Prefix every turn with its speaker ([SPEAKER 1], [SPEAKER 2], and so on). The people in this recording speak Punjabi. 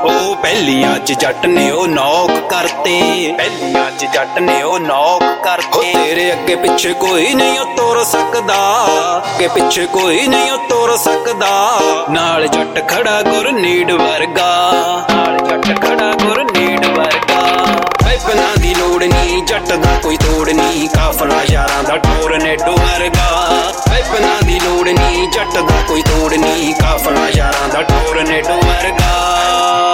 [SPEAKER 1] ਉਹ ਪਹਿਲੀਆਂ ਚ ਜੱਟ ਨੇ ਉਹ ਨੌਕ ਕਰਤੇ, ਪਹਿਲੀਆਂ ਚ ਜੱਟ ਨੇ ਉਹ ਨੌਕ ਕਰਤੇ। ਤੇਰੇ ਅੱਗੇ ਪਿੱਛੇ ਕੋਈ ਨਹੀਂ ਉਹ ਤੁਰ ਸਕਦਾ, ਅੱਗੇ ਪਿੱਛੇ ਕੋਈ ਨਹੀਂ ਉਹ ਤੁਰ ਸਕਦਾ। ਨਾਲ ਜੱਟ ਖੜਾ ਗੁਰਨੀਡ ਵਰਗਾ, ਨਾਲ ਜੱਟ ਖੜਾ ਗੁਰਨੀਡ ਵਰਗਾ। ਪੈਪਲਾਂ ਦੀ ਲੋੜ ਨੀ, ਜੱਟ ਦਾ ਕੋਈ ਤੋੜ ਨੀ, ਕਾਫਲਾ ਯਾਰਾਂ ਦਾ ਟੋਰ ਨੇ ਡੋਰ